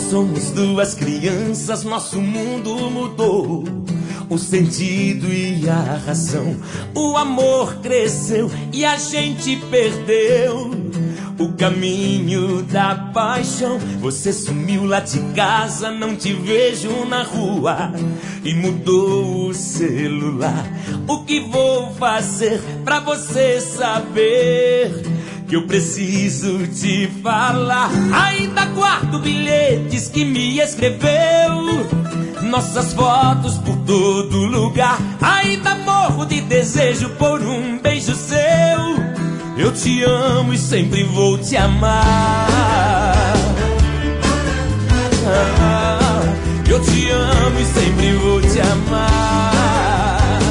somos duas crianças, nosso mundo mudou. O sentido e a razão, o amor cresceu e a gente perdeu o caminho da paixão. Você sumiu lá de casa, não te vejo na rua, e mudou o celular. O que vou fazer pra você saber que eu preciso te falar? Ainda guardo bilhetes que me escreveu, nossas fotos por todo lugar. Ainda morro de desejo por um beijo seu. Eu te amo e sempre vou te amar. Eu te amo e sempre vou te amar.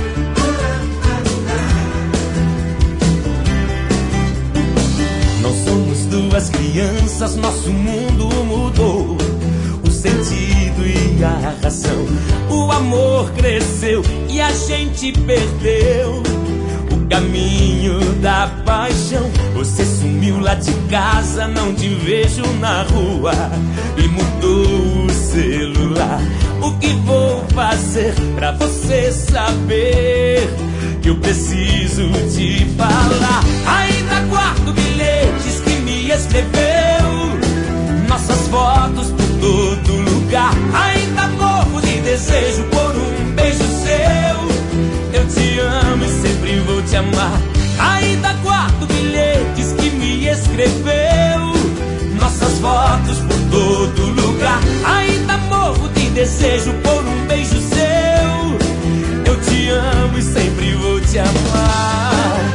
Não somos duas crianças, nosso mundo mudou. O sentido e a razão, o amor cresceu e a gente perdeu o caminho da paixão. Você sumiu lá de casa, não te vejo na rua, e mudou o celular. O que vou fazer pra você saber que eu preciso te falar? Ainda guardo bilhetes que me escreveu, nossas fotos por todo lugar. Ainda morro de desejo por um beijo seu. Eu te amo e sempre vou te amar. Ainda guardo bilhetes que me escreveu, nossas fotos por todo lugar. Ainda morro de desejo por um beijo seu. Eu te amo e sempre vou te amar.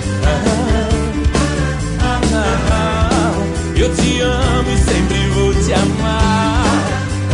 Eu te amo e sempre vou te amar.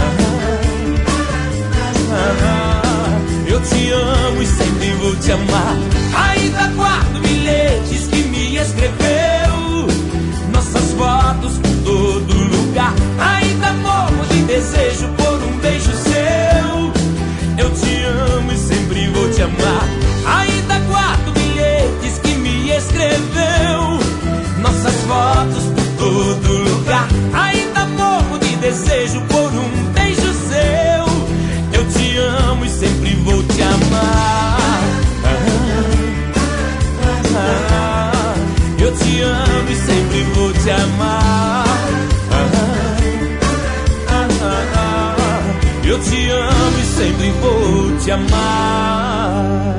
Eu te amo e sempre vou te amar. Ainda guardo bilhetes que me escreveu, nossas fotos por todo lugar. Ainda morro de desejo por um beijo seu. Eu te amo e sempre vou te amar. Ainda guardo bilhetes que me escreveu, nossas fotos por todo lugar. Ainda morro de desejo por um beijo seu. Eu te amo e sempre vou te amar. Eu te amo e sempre vou te amar. Eu te amo e sempre vou te amar.